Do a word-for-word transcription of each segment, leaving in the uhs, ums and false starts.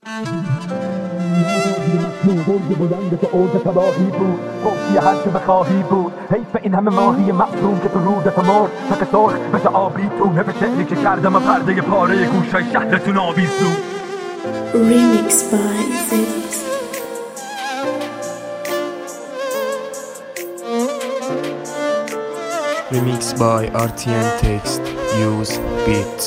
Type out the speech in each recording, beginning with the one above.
برگ بلند تو اوج تباهی بود، گفتی هر چه بخواهی بود. حیف این همه ماهی معصوم که تو رودت مرد، تک سرخ بشه آبیتونه به شعری که کردم و پرده پاره گوشای شهرتون آویزون. Remix by Felix. Remix by آر تی ام Text Use Beats.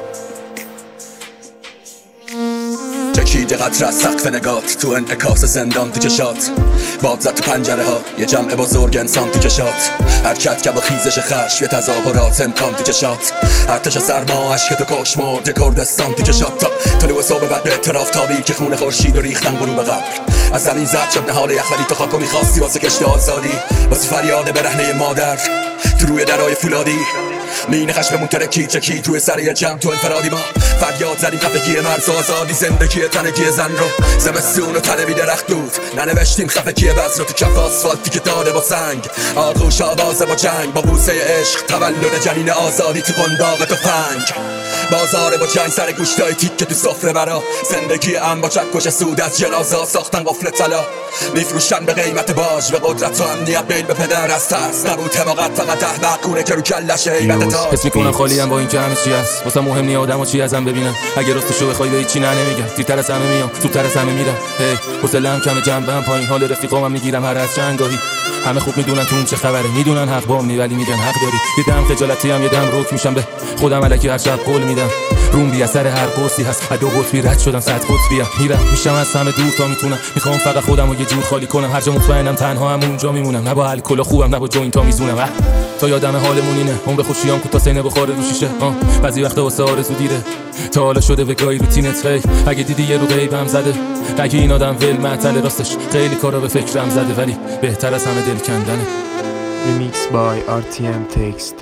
چکید قطر از سقف نگات تو انعکاس زندان تو چشات، باد زد تو پنجره ها یه جمع بزرگ انسان تو چشات، حرکت که با خیزش خشم یه تظاهرات امکان تو چشات، ارتش سرما عشق تو کش مرد کردستان تو چشات، تا طلوع صبح بعد به اعتراف تابی که خون خورشید و ریختن غروب قبر از زمین زد شد نهال یخ، ولی تو خاکو میخواستی واسه کشت آزادی، واسه فریاد برهنه مادر تو روی درای فولادی، مین خشممون ترکی چکی توی سر جمع تو انفرادی، ما فریاد زدیم خفگی مرز آزادی، زندگی تنگی زن رو زمستون و تنه بی درخت بود، ننوشتیم خفگی بز رو تو کف آسفالتی که داده با سنگ، آغوش آوازه با جنگ، با بوسه عشق تولد جنین آزادی تو قنداق تو فنگ، بازار با جنگ سر گوشتای تیک که تو سفره برا، زندگی ام با چکش سود از جنازه ساختن قفل طلا، میفروشن به قیمت باج به قدرت و امنیت بیل به پدر، از ترس نبود حماقت فقط احمق کونه که رو کلش هیبت تاج. حس میکنم خالیم با این که همه چی هست، واسه مهم نی آدم ها چی ازم ببینن، اگه راستشو بخوای به هیچی نه نمیگم، دیرتر از همه میام زودتر از همه میرم، هی حوصله‌ام کمه جنبم پایین، حال رفیقامم میگیرم هر از چند گاهی، همه خوب میدونن تو اون چه خبره، میدونن حق بام نی ولی میگن حق داری، یه دم خجالتی ام یه دم روک میشم به خودم الکی هر شب قول میدم، روم بی اثر هر پستی هست، دو قطبی رد شدم صد قطبیام، میرم میشم از همه دور تا میتونم، میخوام فقط خودم رو یه جور خالی کنم، هر جا مطمئنم تنها هم اونجا میمونم، نه با الکل خوبم نه با جوینتا میزونم، تا یادم حالمون اینه عمر خوشیام کوتا سینه بخوره رو شیشه، بعضی وقتا واسه آرزو دیره تا حالا شده به گاهی روتینت، هی اگه دیدی یه رو غیبم زده، اگه این آدم ول معطل راستش خیلی کارا به فکرم زده، ولی بهتر از همه دل کندنه. Remix by آر تی ام Text.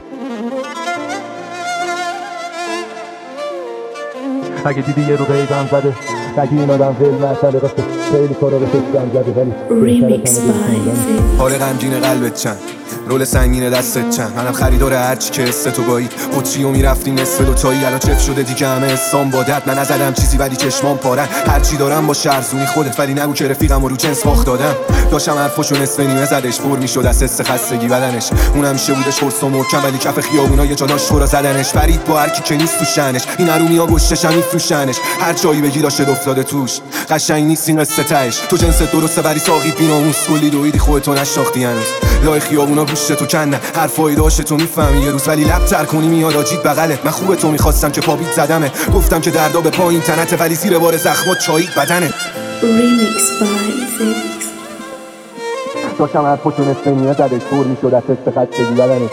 اگه دیدی یه رو غیبم زده، اگه این آدم ول معطل راستش خیلی کارا به فکرم زده، ولی Remix by Felix. حال غمگین قلبت چند، رول سنگین دستت چند، منم خریدار هرچی که است تو گایی، قطری و میرفتی نصف دوتایی، الان چف شده دیگه همه حسام بادت، من نزدم چیزی ولی چشمام پارن، هرچی دارم با شرزونی خودت، ولی نگو که رفیقم رو جنس باخت دادم، داشتم حرفاشو نصف نیمه زدش، پر میشد از حس خستگی بدنش، اون همیشه بودش خرس و محکم ولی کف خیابونا یه جاناش شورا زدنش، فرید با هر کی که نیست تو شأنش، این ارومیا گشتشم میفروشنش، هر جایی بگی داشته افتاده توش، قشنگ نیست این قصه تهش، تو جنس درسته ولی ساقی بیناموس، کلی دویدی خودتو نشناختی هنوز، لای خیابونا گوشت تو کنه، حرفای داشت تو میفهمی یه روز، ولی لب تر کنی میاد آجید بغلت، من خوبه تو میخواستم که پابیت زدمه، گفتم که دردا به پایین تنته، ولی زیر بار زخمات چایید بدنه. Remix by Felix. داشتم حرفاشو نصف نیمه زدش، پر میشد از حس خستگی بدنش.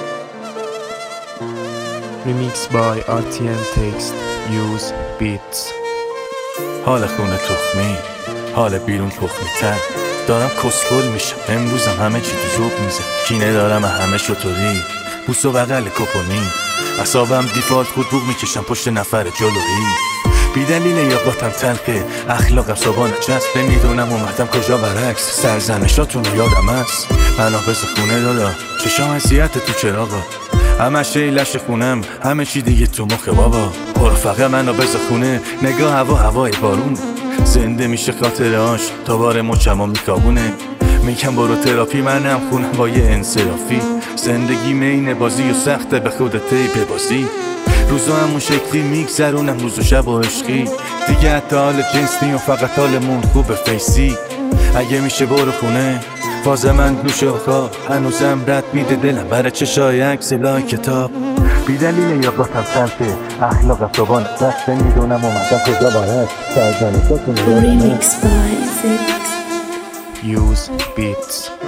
Remix by آر تی ام Text Use Beats. حال خونه تخمی، حال بیرون تخمی تر، دارم کسکل میشم امروزم، همه چی تو زوب میزه، کینه دارم همه شطوری، بوس و بغل کپونی، اصابم دیفالت خود بوق میکشم پشت نفر جلویی، بی دلیل یاقاتم تلقه، اخلاقم صابان چسب، نمیدونم اومدم کجا برعکس، سرزنشاتون یادم هست، پناه بز خونه دادا، چشام حسیت تو چراغا، همه شیلش خونم، همه چی دیگه تو مخ بابا، پرفقه منو بز خونه، نگاه هوا هوای بارون، زنده میشه خاطرهاش تا بار مچمو میکابونه، میگم برو تراپی، منم خونم با یه انصرافی، زندگی مین بازی و سخته به خودت ببازی، روزا همون شکلی میگذرونم روز و شب و عشقی، دیگه حتی حال جنس نی و فقط حالمون خوب فیسی، اگه میشه برو خونه فاز من گوش و خواب، هنوزم رد میده دلم برای چشای عکس لای کتاب، بی دلیل یاقاتم سلفه، اخلاقم صبان دست، میدونم اومدم کجا باید، سرزنشاتون Remix by Felix. Use Beats.